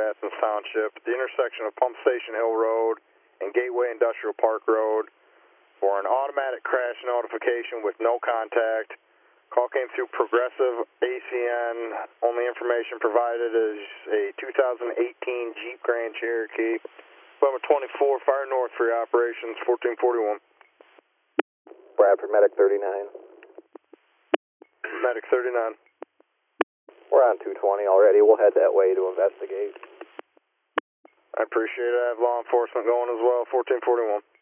Athens Township at the intersection of Pump Station Hill Road and Gateway Industrial Park Road for an automatic crash notification with no contact. Call came through Progressive ACN. Only information provided is a 2018 Jeep Grand Cherokee. Lima 24, Fire North for your operations, 1441. Bradford, Medic 39. Medic 39. We're on 220 already. We'll head that way to investigate. I appreciate it. I have law enforcement going as well, 1441.